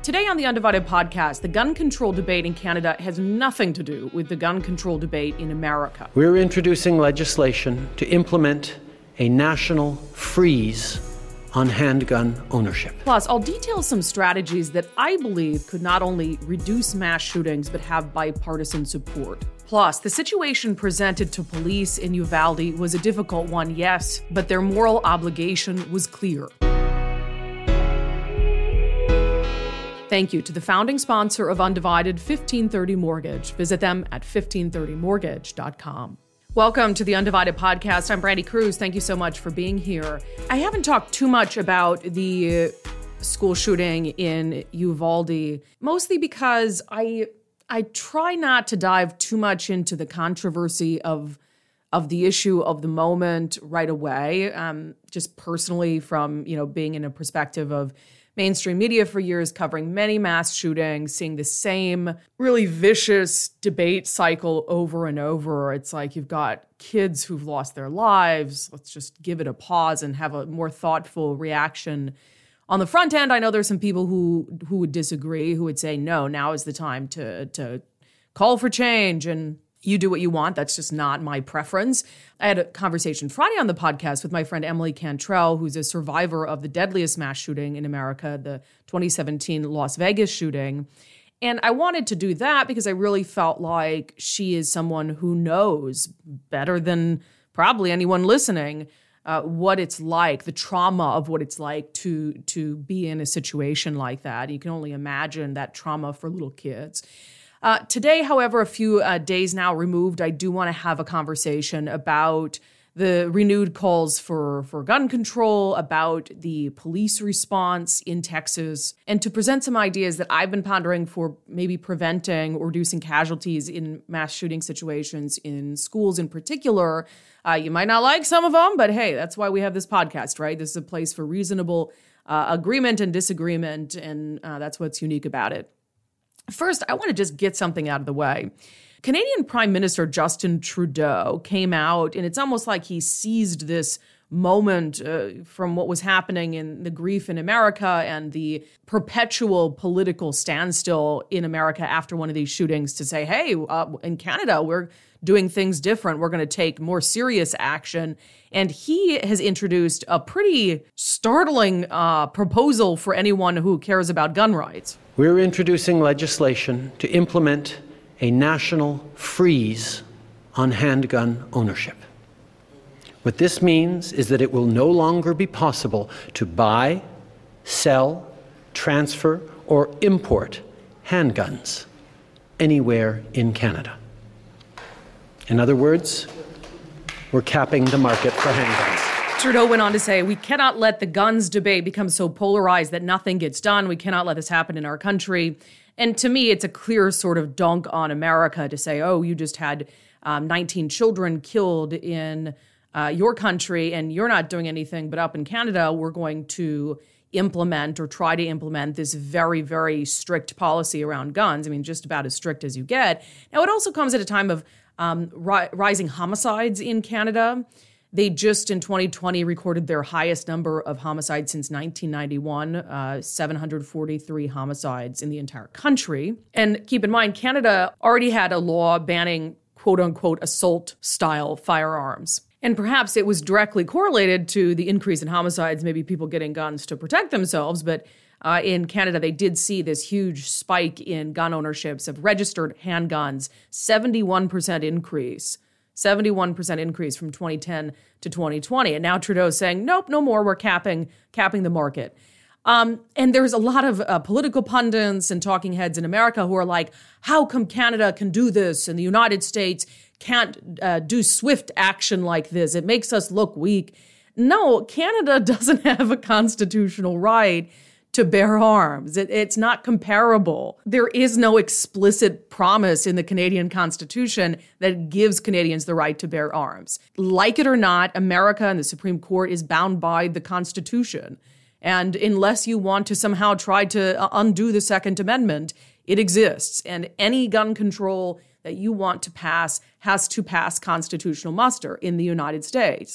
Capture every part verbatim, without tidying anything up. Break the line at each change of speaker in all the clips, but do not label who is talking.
Today on the Undivided Podcast, the gun control debate in Canada has nothing to do with the gun control debate in America.
We're introducing legislation to implement a national freeze on handgun ownership.
Plus, I'll detail some strategies that I believe could not only reduce mass shootings, but have bipartisan support. Plus, the situation presented to police in Uvalde was a difficult one, yes, but their moral obligation was clear. Thank you to the founding sponsor of Undivided, fifteen thirty Mortgage. Visit them at fifteen thirty mortgage dot com. Welcome to the Undivided Podcast. I'm Brandy Cruz. Thank you so much for being here. I haven't talked too much about the school shooting in Uvalde, mostly because I I try not to dive too much into the controversy of of the issue of the moment right away. Um, just personally, from you know being in a perspective of mainstream media for years, covering many mass shootings, seeing the same really vicious debate cycle over and over. It's like you've got kids who've lost their lives. Let's just give it a pause and have a more thoughtful reaction. On the front end, I know there's some people who who would disagree, who would say, no, now is the time to to call for change and you do what you want. That's just not my preference. I had a conversation Friday on the podcast with my friend Emily Cantrell, who's a survivor of the deadliest mass shooting in America, the twenty seventeen Las Vegas shooting. And I wanted to do that because I really felt like she is someone who knows better than probably anyone listening uh, what it's like, the trauma of what it's like to, to be in a situation like that. You can only imagine that trauma for little kids. Uh, today, however, a few uh, days now removed, I do want to have a conversation about the renewed calls for, for gun control, about the police response in Texas, and to present some ideas that I've been pondering for maybe preventing or reducing casualties in mass shooting situations in schools in particular. Uh, you might not like some of them, but hey, that's why we have this podcast, right? This is a place for reasonable uh, agreement and disagreement, and uh, that's what's unique about it. First, I want to just get something out of the way. Canadian Prime Minister Justin Trudeau came out, and it's almost like he seized this moment uh, from what was happening in the grief in America and the perpetual political standstill in America after one of these shootings to say, hey, uh, in Canada, we're doing things different. We're going to take more serious action. And he has introduced a pretty startling uh, proposal for anyone who cares about gun rights.
We're introducing legislation to implement a national freeze on handgun ownership. What this means is that it will no longer be possible to buy, sell, transfer, or import handguns anywhere in Canada. In other words, we're capping the market for handguns.
Trudeau went on to say, we cannot let the guns debate become so polarized that nothing gets done. We cannot let this happen in our country. And to me, it's a clear sort of dunk on America to say, oh, you just had um, nineteen children killed in uh, your country and you're not doing anything. But up in Canada, we're going to implement or try to implement this very, very strict policy around guns. I mean, just about as strict as you get. Now, it also comes at a time of um, ri- rising homicides in Canada. They just in twenty twenty recorded their highest number of homicides since nineteen ninety-one, uh, seven hundred forty-three homicides in the entire country. And keep in mind, Canada already had a law banning quote unquote assault style firearms. And perhaps it was directly correlated to the increase in homicides, maybe people getting guns to protect themselves. But uh, in Canada, they did see this huge spike in gun ownerships of registered handguns, seventy-one percent increase. seventy-one percent increase from twenty ten to twenty twenty. And now Trudeau's saying, nope, no more. We're capping capping the market. Um, and there's a lot of uh, political pundits and talking heads in America who are like, how come Canada can do this and the United States can't uh, do swift action like this? It makes us look weak. No, Canada doesn't have a constitutional right to bear arms. It, it's not comparable. There is no explicit promise in the Canadian Constitution that gives Canadians the right to bear arms. Like it or not, America and the Supreme Court is bound by the Constitution. And unless you want to somehow try to undo the Second Amendment, it exists. And any gun control that you want to pass has to pass constitutional muster in the United States.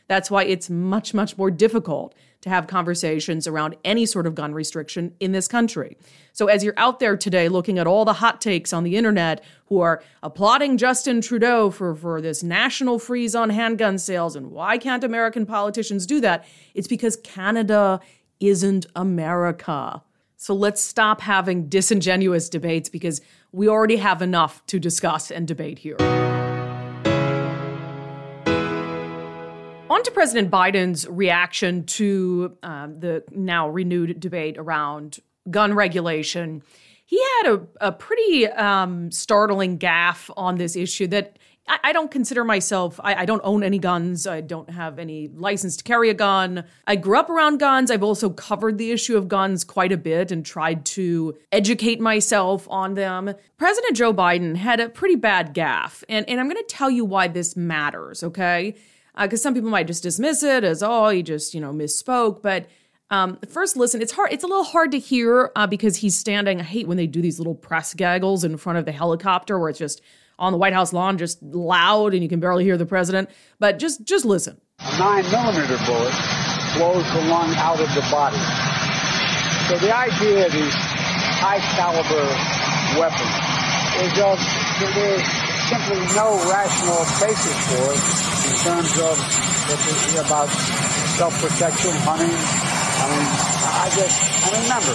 That's why it's much, much more difficult to have conversations around any sort of gun restriction in this country. So as you're out there today looking at all the hot takes on the internet who are applauding Justin Trudeau for, for this national freeze on handgun sales and why can't American politicians do that, it's because Canada isn't America. So let's stop having disingenuous debates because we already have enough to discuss and debate here. On to President Biden's reaction to um, the now renewed debate around gun regulation. He had a, a pretty um, startling gaffe on this issue that I, I don't consider myself, I, I don't own any guns. I don't have any license to carry a gun. I grew up around guns. I've also covered the issue of guns quite a bit and tried to educate myself on them. President Joe Biden had a pretty bad gaffe, and, and I'm going to tell you why this matters, okay? Because uh, some people might just dismiss it as, oh, he just, you know, misspoke. But um, first, listen, it's hard. It's a little hard to hear uh, because he's standing. I hate when they do these little press gaggles in front of the helicopter where it's just on the White House lawn, just loud and you can barely hear the president. But just just listen.
A nine millimeter bullet blows the lung out of the body. So the idea of these high caliber weapons is of there is simply no rational basis for it. In terms of about self-protection, hunting, I mean, I just, I remember,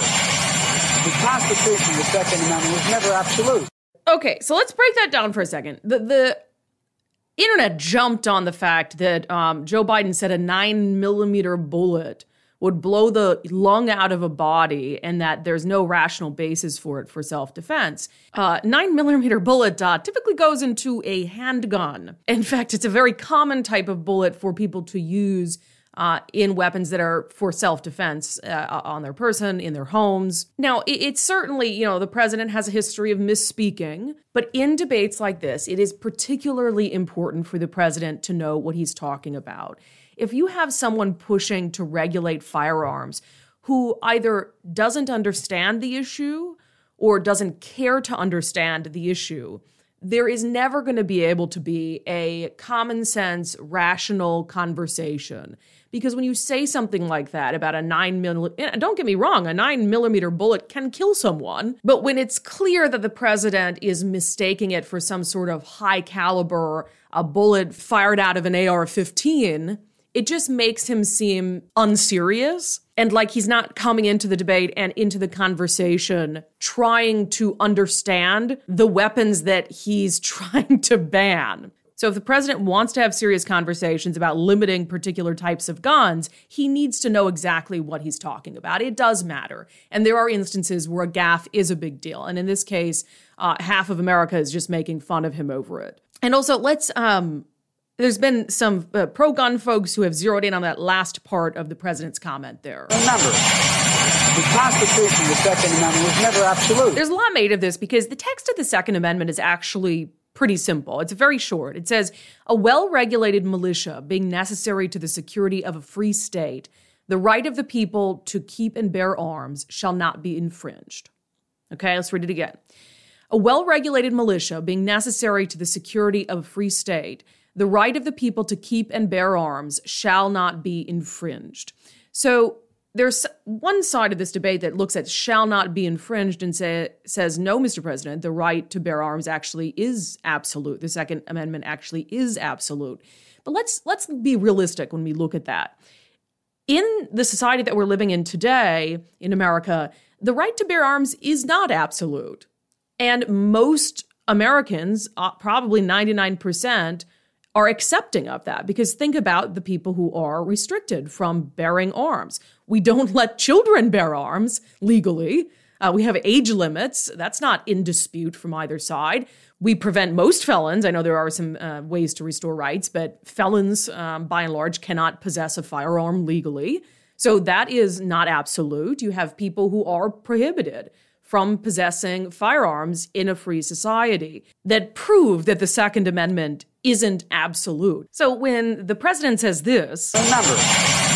the Constitution, the Second Amendment, was never absolute.
Okay, so let's break that down for a second. The the internet jumped on the fact that um, Joe Biden said a nine millimeter bullet would blow the lung out of a body and that there's no rational basis for it for self-defense. Uh, nine millimeter bullet uh, typically goes into a handgun. In fact, it's a very common type of bullet for people to use uh, in weapons that are for self-defense uh, on their person, in their homes. Now, it, it's certainly, you know, the president has a history of misspeaking, but in debates like this, it is particularly important for the president to know what he's talking about. If you have someone pushing to regulate firearms who either doesn't understand the issue or doesn't care to understand the issue, there is never going to be able to be a common sense, rational conversation. Because when you say something like that about a nine millimeter, don't get me wrong, a nine millimeter bullet can kill someone. But when it's clear that the president is mistaking it for some sort of high caliber, a bullet fired out of an A R fifteen, it just makes him seem unserious and like he's not coming into the debate and into the conversation trying to understand the weapons that he's trying to ban. So if the president wants to have serious conversations about limiting particular types of guns, he needs to know exactly what he's talking about. It does matter. And there are instances where a gaffe is a big deal. And in this case, uh, half of America is just making fun of him over it. And also, let's... um. There's been some uh, pro-gun folks who have zeroed in on that last part of the president's comment there.
Remember, the Constitution, the Second Amendment, was never absolute.
There's a lot made of this because the text of the Second Amendment is actually pretty simple. It's very short. It says, a well-regulated militia being necessary to the security of a free state, the right of the people to keep and bear arms shall not be infringed. Okay, let's read it again. A well-regulated militia being necessary to the security of a free state, the right of the people to keep and bear arms shall not be infringed. So there's one side of this debate that looks at shall not be infringed and say, says, no, Mister President, the right to bear arms actually is absolute. The Second Amendment actually is absolute. But let's let's be realistic when we look at that. In the society that we're living in today, in America, the right to bear arms is not absolute. And most Americans, uh, probably ninety-nine percent, are accepting of that, because think about the people who are restricted from bearing arms. We don't let children bear arms legally. Uh, we have age limits. That's not in dispute from either side. We prevent most felons. I know there are some uh, ways to restore rights, but felons, um, by and large, cannot possess a firearm legally. So that is not absolute. You have people who are prohibited from possessing firearms in a free society that prove that the Second Amendment isn't absolute. So when the president says this...
Remember, the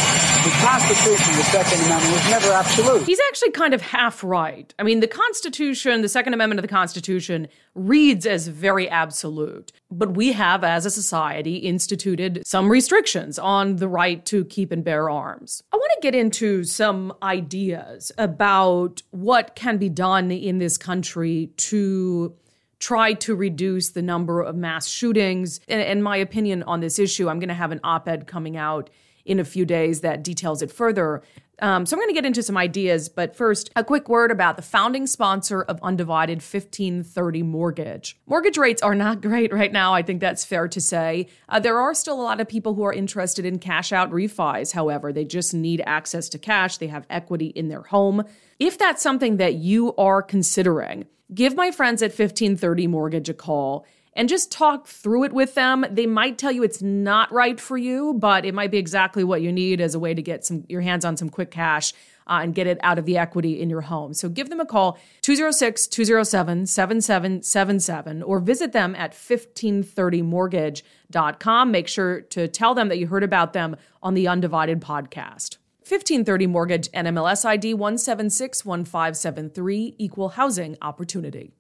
the Constitution, the Second Amendment, was never absolute.
He's actually kind of half right. I mean, the Constitution, the Second Amendment of the Constitution reads as very absolute. But we have, as a society, instituted some restrictions on the right to keep and bear arms. I want to get into some ideas about what can be done in this country to try to reduce the number of mass shootings. And, and my opinion on this issue, I'm going to have an op-ed coming out in a few days that details it further. Um, so I'm going to get into some ideas, but first, a quick word about the founding sponsor of Undivided, fifteen thirty Mortgage. Mortgage rates are not great right now. I think that's fair to say. Uh, there are still a lot of people who are interested in cash-out refis. However, they just need access to cash. They have equity in their home. If that's something that you are considering, give my friends at fifteen thirty Mortgage a call and just talk through it with them. They might tell you it's not right for you, but it might be exactly what you need as a way to get some your hands on some quick cash uh, and get it out of the equity in your home. So give them a call, two oh six, two oh seven, seven seven seven seven, or visit them at fifteen thirty mortgage dot com. Make sure to tell them that you heard about them on the Undivided podcast. fifteen thirty Mortgage, N M L S I D one seven six one five seven three, Equal Housing Opportunity.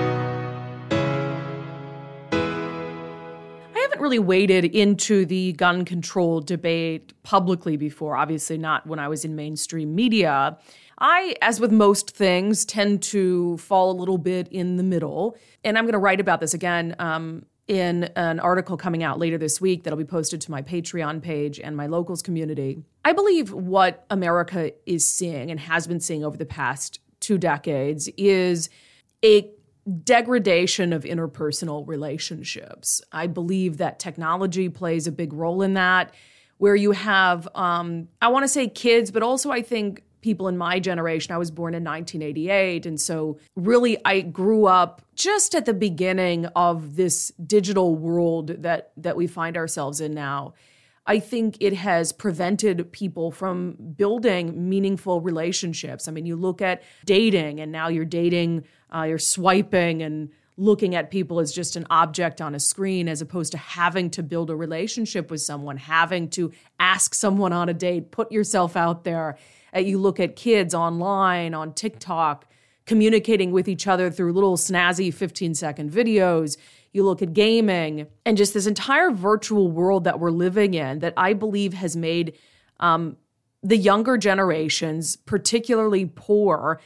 Really waded into the gun control debate publicly before, obviously not when I was in mainstream media. I, as with most things, tend to fall a little bit in the middle. And I'm going to write about this again um, in an article coming out later this week that'll be posted to my Patreon page and my locals community. I believe what America is seeing and has been seeing over the past two decades is a degradation of interpersonal relationships. I believe that technology plays a big role in that, where you have, um, I want to say kids, but also I think people in my generation. I was born in nineteen eighty-eight, and so really I grew up just at the beginning of this digital world that that we find ourselves in now. I think it has prevented people from building meaningful relationships. I mean, you look at dating, and now you're dating, uh, you're swiping and looking at people as just an object on a screen, as opposed to having to build a relationship with someone, having to ask someone on a date, put yourself out there. Uh, you look at kids online, on TikTok, communicating with each other through little snazzy fifteen-second videos. You look at gaming and just this entire virtual world that we're living in that I believe has made um, the younger generations particularly poor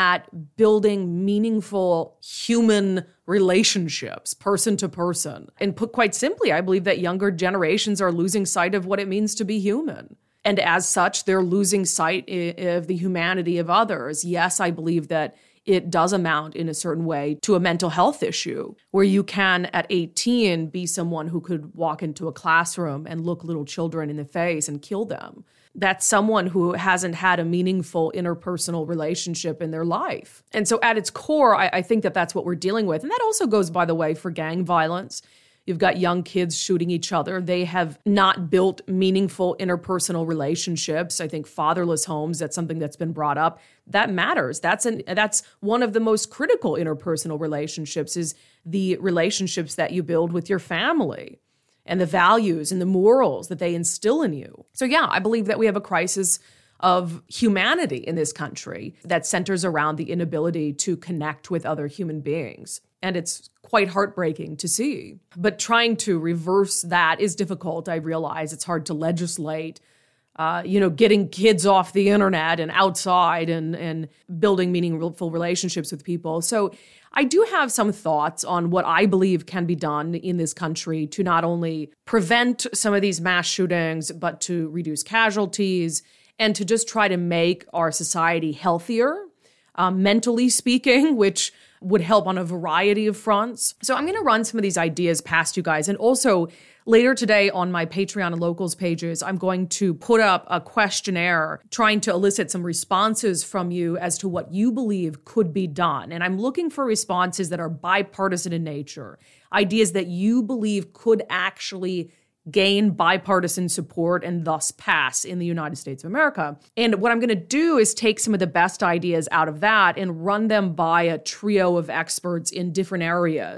at building meaningful human relationships, person to person. And put quite simply, I believe that younger generations are losing sight of what it means to be human. And as such, they're losing sight of the humanity of others. Yes, I believe that it does amount in a certain way to a mental health issue, where you can, at eighteen, be someone who could walk into a classroom and look little children in the face and kill them. That's someone who hasn't had a meaningful interpersonal relationship in their life. And so at its core, I, I think that that's what we're dealing with. And that also goes, by the way, for gang violence. You've got young kids shooting each other. They have not built meaningful interpersonal relationships. I think fatherless homes, that's something that's been brought up. That matters. That's an that's one of the most critical interpersonal relationships, is the relationships that you build with your family and the values and the morals that they instill in you. So yeah, I believe that we have a crisis of humanity in this country that centers around the inability to connect with other human beings. And it's quite heartbreaking to see. But trying to reverse that is difficult. I realize it's hard to legislate, uh, you know, getting kids off the internet and outside and, and building meaningful relationships with people. So I do have some thoughts on what I believe can be done in this country to not only prevent some of these mass shootings, but to reduce casualties and to just try to make our society healthier, um, mentally speaking, which would help on a variety of fronts. So I'm going to run some of these ideas past you guys. And also later today on my Patreon and locals pages, I'm going to put up a questionnaire trying to elicit some responses from you as to what you believe could be done. And I'm looking for responses that are bipartisan in nature, ideas that you believe could actually gain bipartisan support and thus pass in the United States of America. And what I'm going to do is take some of the best ideas out of that and run them by a trio of experts in different areas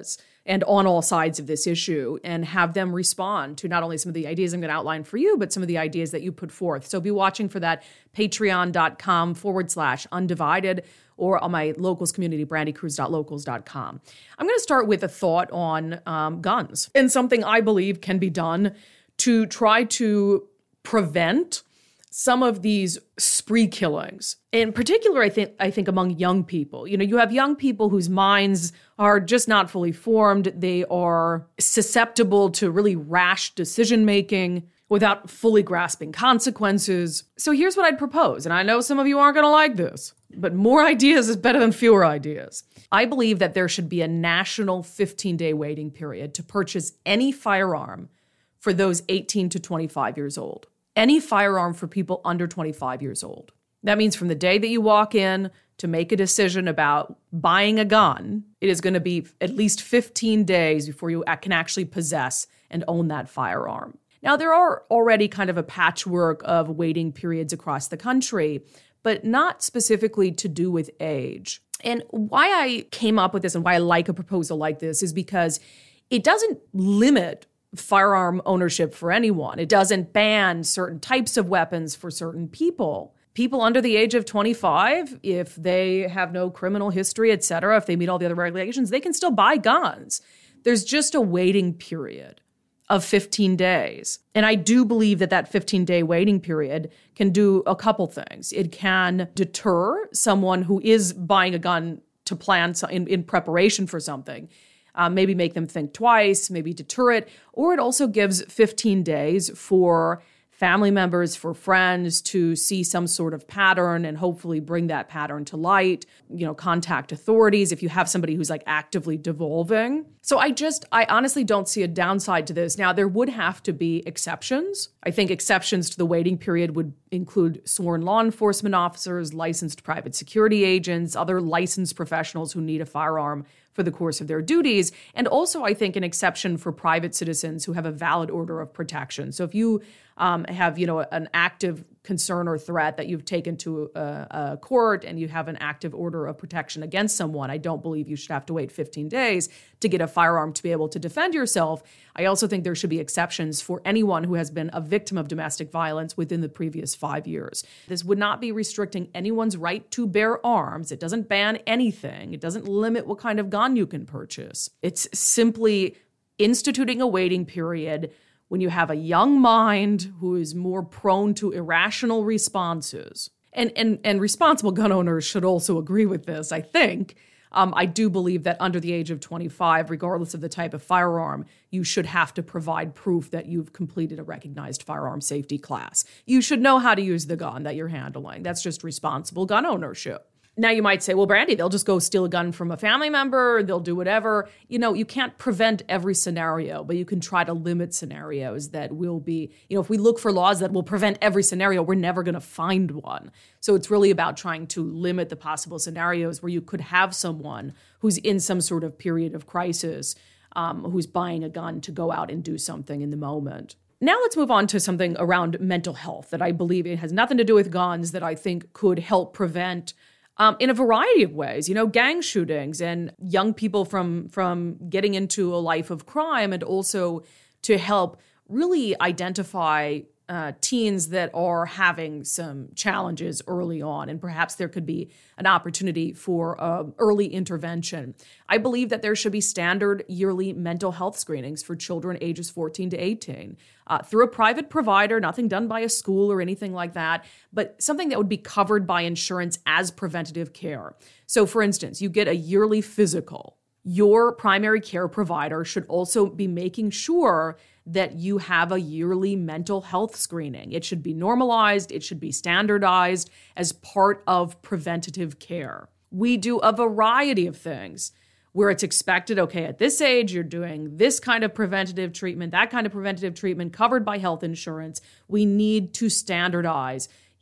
and on all sides of this issue, and have them respond to not only some of the ideas I'm going to outline for you, but some of the ideas that you put forth. So be watching for that, patreon.com forward slash undivided, or on my locals community, brandy cruz dot locals dot com. I'm going to start with a thought on um, guns and something I believe can be done to try to prevent some of these spree killings. In particular, I think I think among young people. You know, you have young people whose minds are just not fully formed. They are susceptible to really rash decision-making without fully grasping consequences. So here's what I'd propose, and I know some of you aren't going to like this, but more ideas is better than fewer ideas. I believe that there should be a national fifteen-day waiting period to purchase any firearm for those eighteen to twenty-five years old. Any firearm for people under twenty-five years old. That means from the day that you walk in to make a decision about buying a gun, it is going to be at least fifteen days before you can actually possess and own that firearm. Now, there are already kind of a patchwork of waiting periods across the country, but not specifically to do with age. And why I came up with this and why I like a proposal like this is because it doesn't limit firearm ownership for anyone. It doesn't ban certain types of weapons for certain people. People under the age of twenty-five, if they have no criminal history, et cetera, if they meet all the other regulations, they can still buy guns. There's just a waiting period of fifteen days. And I do believe that that fifteen-day waiting period can do a couple things. It can deter someone who is buying a gun to plan so- in, in preparation for something. Uh, maybe make them think twice, maybe deter it, or it also gives fifteen days for family members, for friends to see some sort of pattern and hopefully bring that pattern to light, you know, contact authorities if you have somebody who's like actively devolving. So I just, I honestly don't see a downside to this. Now, there would have to be exceptions. I think exceptions to the waiting period would include sworn law enforcement officers, licensed private security agents, other licensed professionals who need a firearm for the course of their duties. And also, I think, an exception for private citizens who have a valid order of protection. So if you um, have, you know, an active concern or threat that you've taken to a, a court and you have an active order of protection against someone, I don't believe you should have to wait fifteen days to get a firearm to be able to defend yourself. I also think there should be exceptions for anyone who has been a victim of domestic violence within the previous five years. This would not be restricting anyone's right to bear arms. It doesn't ban anything. It doesn't limit what kind of gun you can purchase. It's simply instituting a waiting period when you have a young mind who is more prone to irrational responses. And, and, and responsible gun owners should also agree with this, I think. Um, I do believe that under the age of twenty-five, regardless of the type of firearm, you should have to provide proof that you've completed a recognized firearm safety class. You should know how to use the gun that you're handling. That's just responsible gun ownership. Now you might say, well, Brandy, they'll just go steal a gun from a family member. They'll do whatever. You know, you can't prevent every scenario, but you can try to limit scenarios that will be, you know, if we look for laws that will prevent every scenario, we're never going to find one. So it's really about trying to limit the possible scenarios where you could have someone who's in some sort of period of crisis, um, who's buying a gun to go out and do something in the moment. Now let's move on to something around mental health that I believe it has nothing to do with guns, that I think could help prevent Um, in a variety of ways, you know, gang shootings and young people from from getting into a life of crime, and also to help really identify uh, teens that are having some challenges early on. And perhaps there could be an opportunity for uh, early intervention. I believe that there should be standard yearly mental health screenings for children ages fourteen to eighteen uh, through a private provider, nothing done by a school or anything like that, but something that would be covered by insurance as preventative care. So for instance, you get a yearly physical. Your primary care provider should also be making sure that you have a yearly mental health screening. It should be normalized. It should be standardized as part of preventative care. We do a variety of things where it's expected, okay, at this age, you're doing this kind of preventative treatment, that kind of preventative treatment covered by health insurance. We need to standardize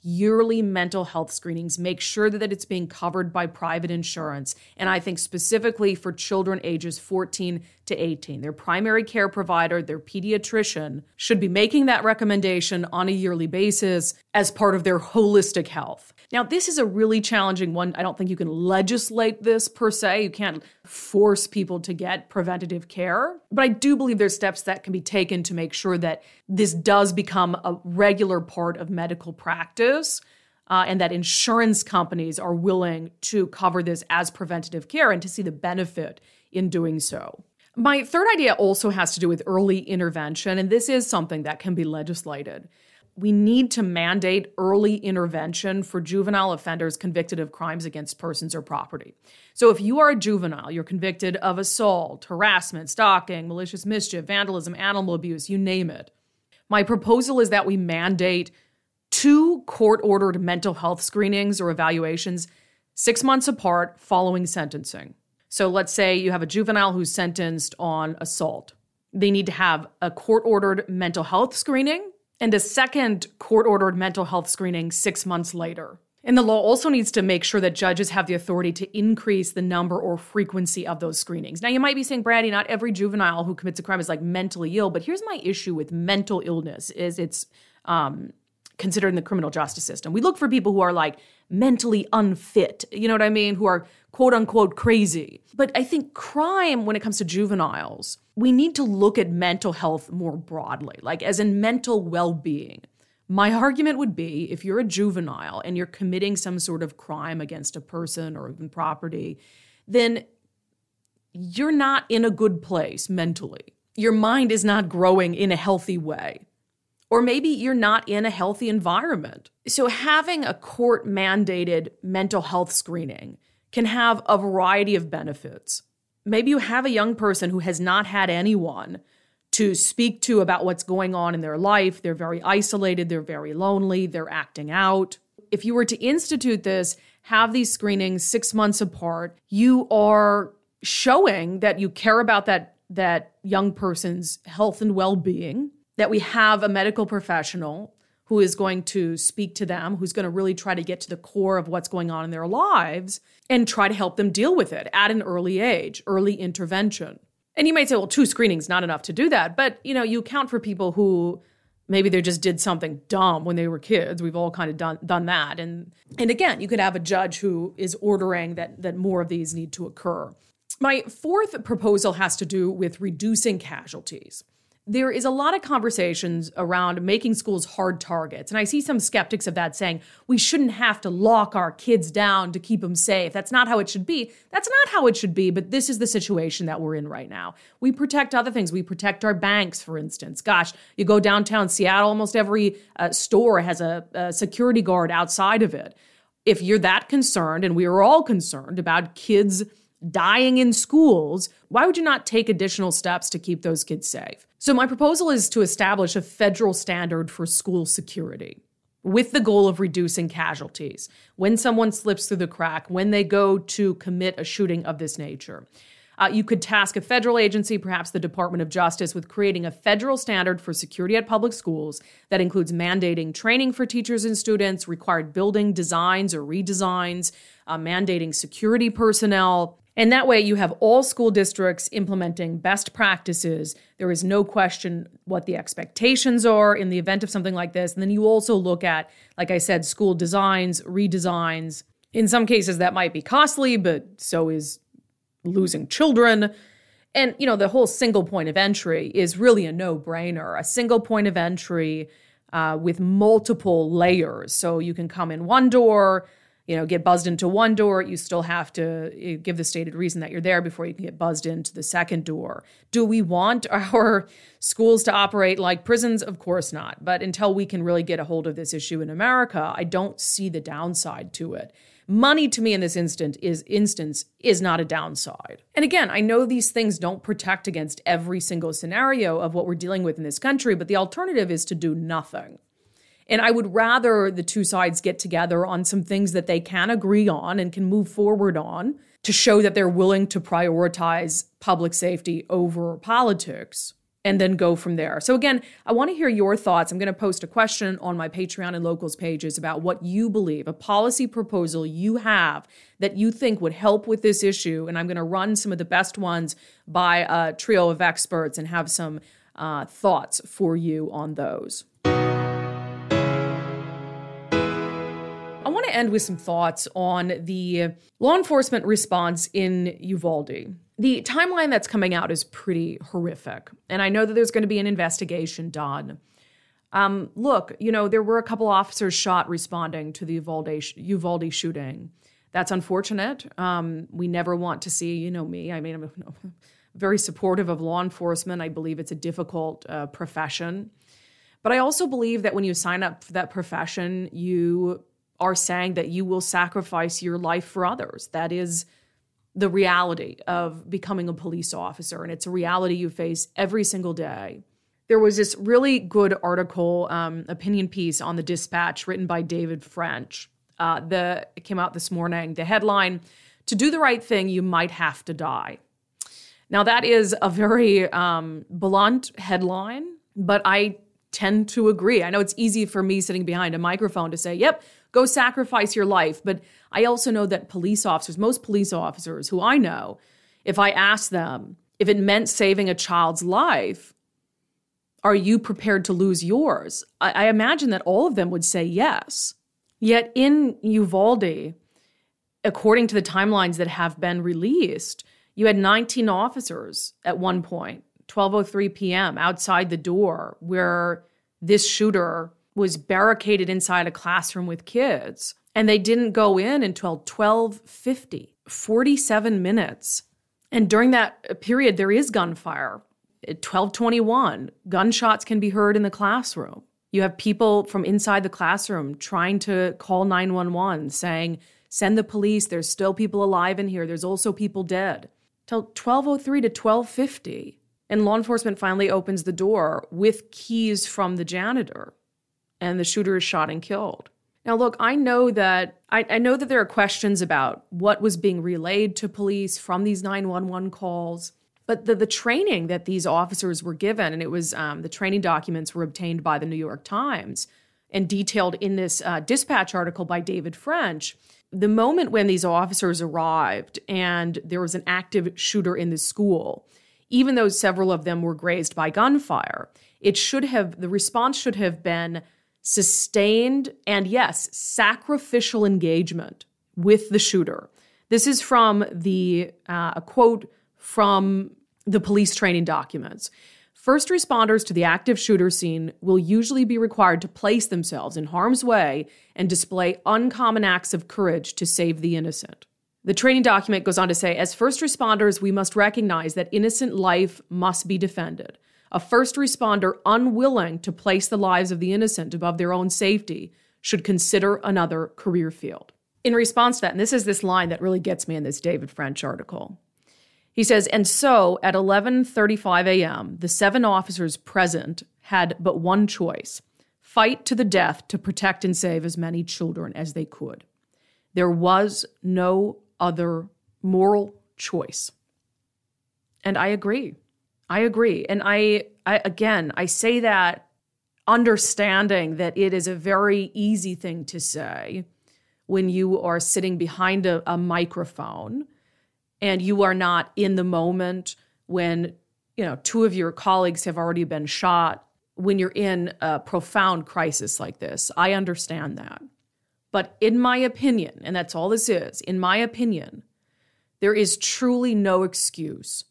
yearly mental health screenings, make sure that it's being covered by private insurance. And I think specifically for children ages fourteen to eighteen, their primary care provider, their pediatrician, should be making that recommendation on a yearly basis as part of their holistic health. Now, this is a really challenging one. I don't think you can legislate this per se. You can't force people to get preventative care. But I do believe there's steps that can be taken to make sure that this does become a regular part of medical practice uh, and that insurance companies are willing to cover this as preventative care and to see the benefit in doing so. My third idea also has to do with early intervention, and this is something that can be legislated. We need to mandate early intervention for juvenile offenders convicted of crimes against persons or property. So if you are a juvenile, you're convicted of assault, harassment, stalking, malicious mischief, vandalism, animal abuse, you name it. My proposal is that we mandate two court-ordered mental health screenings or evaluations six months apart following sentencing. So let's say you have a juvenile who's sentenced on assault. They need to have a court-ordered mental health screening and a second court-ordered mental health screening six months later. And the law also needs to make sure that judges have the authority to increase the number or frequency of those screenings. Now, you might be saying, Brandy, not every juvenile who commits a crime is like mentally ill, but here's my issue with mental illness is it's um, considered in the criminal justice system. We look for people who are like mentally unfit, you know what I mean, who are quote unquote crazy. But I think crime, when it comes to juveniles, we need to look at mental health more broadly, like as in mental well-being. My argument would be if you're a juvenile and you're committing some sort of crime against a person or even property, then you're not in a good place mentally. Your mind is not growing in a healthy way. Or maybe you're not in a healthy environment. So having a court-mandated mental health screening can have a variety of benefits. Maybe you have a young person who has not had anyone to speak to about what's going on in their life. They're very isolated, they're very lonely, they're acting out. If you were to institute this, have these screenings six months apart, you are showing that you care about that, that young person's health and well-being, that we have a medical professional who is going to speak to them, who's going to really try to get to the core of what's going on in their lives and try to help them deal with it at an early age, early intervention. And you might say, well, two screenings, not enough to do that. But, you know, you account for people who maybe they just did something dumb when they were kids. We've all kind of done done that. And and again, you could have a judge who is ordering that that more of these need to occur. My fourth proposal has to do with reducing casualties. There is a lot of conversations around making schools hard targets. And I see some skeptics of that saying, we shouldn't have to lock our kids down to keep them safe. That's not how it should be. That's not how it should be, but this is the situation that we're in right now. We protect other things. We protect our banks, for instance. Gosh, you go downtown Seattle, almost every uh, store has a, a security guard outside of it. If you're that concerned, and we are all concerned about kids dying in schools, why would you not take additional steps to keep those kids safe? So my proposal is to establish a federal standard for school security with the goal of reducing casualties when someone slips through the crack, when they go to commit a shooting of this nature. Uh, you could task a federal agency, perhaps the Department of Justice, with creating a federal standard for security at public schools that includes mandating training for teachers and students, required building designs or redesigns, uh, mandating security personnel. And that way you have all school districts implementing best practices. There is no question what the expectations are in the event of something like this. And then you also look at, like I said, school designs, redesigns. In some cases that might be costly, but so is losing children. And, you know, the whole single point of entry is really a no-brainer. A single point of entry uh, with multiple layers. So you can come in one door, you know, get buzzed into one door, you still have to give the stated reason that you're there before you can get buzzed into the second door. Do we want our schools to operate like prisons? Of course not. But until we can really get a hold of this issue in America, I don't see the downside to it. Money to me in this instant is instance is not a downside. And again, I know these things don't protect against every single scenario of what we're dealing with in this country, but the alternative is to do nothing. And I would rather the two sides get together on some things that they can agree on and can move forward on to show that they're willing to prioritize public safety over politics and then go from there. So again, I want to hear your thoughts. I'm going to post a question on my Patreon and Locals pages about what you believe, a policy proposal you have that you think would help with this issue. And I'm going to run some of the best ones by a trio of experts and have some uh, thoughts for you on those. I want to end with some thoughts on the law enforcement response in Uvalde. The timeline that's coming out is pretty horrific, and I know that there's going to be an investigation done. Um, look, you know, there were a couple officers shot responding to the Uvalde, Uvalde shooting. That's unfortunate. Um, we never want to see, you know me, I mean, I'm very supportive of law enforcement. I believe it's a difficult uh, profession. But I also believe that when you sign up for that profession, you are saying that you will sacrifice your life for others. That is the reality of becoming a police officer, and it's a reality you face every single day. There was this really good article, um, opinion piece on the Dispatch written by David French. Uh, the, it came out this morning. The headline, "To do the right thing, you might have to die." Now, that is a very um, blunt headline, but I tend to agree. I know it's easy for me sitting behind a microphone to say, yep, go sacrifice your life. But I also know that police officers, most police officers who I know, if I ask them if it meant saving a child's life, are you prepared to lose yours? I, I imagine that all of them would say yes. Yet in Uvalde, according to the timelines that have been released, you had nineteen officers at one point, twelve oh three p.m., outside the door where this shooter was barricaded inside a classroom with kids. And they didn't go in until twelve fifty, forty-seven minutes. And during that period, there is gunfire. At twelve twenty-one, gunshots can be heard in the classroom. You have people from inside the classroom trying to call nine one one, saying, send the police, there's still people alive in here, there's also people dead. Till twelve oh three to twelve fifty. And law enforcement finally opens the door with keys from the janitor. And the shooter is shot and killed. Now, look, I know that I, I know that there are questions about what was being relayed to police from these nine one one calls, but the, the training that these officers were given, and it was um, the training documents were obtained by the New York Times and detailed in this uh, Dispatch article by David French. The moment when these officers arrived and there was an active shooter in the school, even though several of them were grazed by gunfire, it should have, the response should have been sustained and, yes, sacrificial engagement with the shooter. This is from the, uh, a quote from the police training documents. First responders to the active shooter scene will usually be required to place themselves in harm's way and display uncommon acts of courage to save the innocent. The training document goes on to say, as first responders, we must recognize that innocent life must be defended. A first responder unwilling to place the lives of the innocent above their own safety should consider another career field. In response to that, and this is this line that really gets me in this David French article, he says, and so at eleven thirty-five a.m., the seven officers present had but one choice, fight to the death to protect and save as many children as they could. There was no other moral choice. And I agree. I agree. And I, I, again, I say that understanding that it is a very easy thing to say when you are sitting behind a, a microphone and you are not in the moment when, you know, two of your colleagues have already been shot, when you're in a profound crisis like this. I understand that. But in my opinion, and that's all this is, in my opinion, there is truly no excuse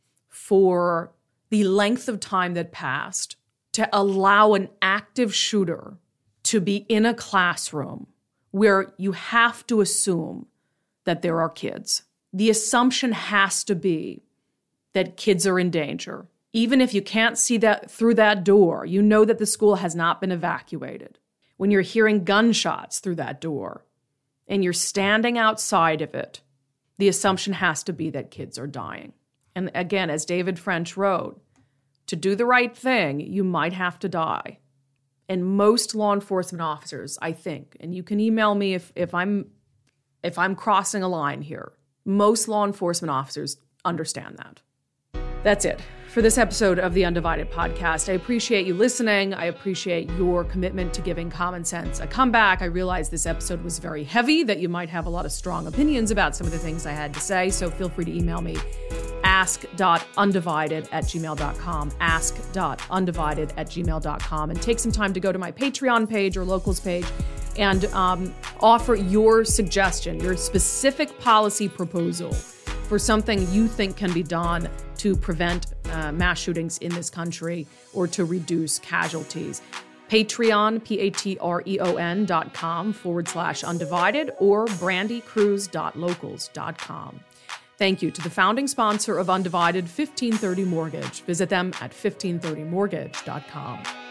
for the length of time that passed to allow an active shooter to be in a classroom where you have to assume that there are kids. The assumption has to be that kids are in danger. Even if you can't see that through that door, you know that the school has not been evacuated. When you're hearing gunshots through that door and you're standing outside of it, the assumption has to be that kids are dying. And again, as David French wrote, to do the right thing, you might have to die. And most law enforcement officers, I think, and you can email me if, if I'm if I'm crossing a line here, most law enforcement officers understand that. That's it for this episode of the Undivided Podcast. I appreciate you listening. I appreciate your commitment to giving common sense a comeback. I realize this episode was very heavy, that you might have a lot of strong opinions about some of the things I had to say, so feel free to email me, ask dot undivided at gmail dot com, ask dot undivided at gmail dot com, and take some time to go to my Patreon page or Locals page and um, offer your suggestion, your specific policy proposal for something you think can be done to prevent uh, mass shootings in this country or to reduce casualties. Patreon, P-A-T-R-E-O-N dot com forward slash undivided or brandycruz dot locals dot com. Thank you to the founding sponsor of Undivided, fifteen thirty Mortgage. Visit them at fifteen thirty mortgage dot com.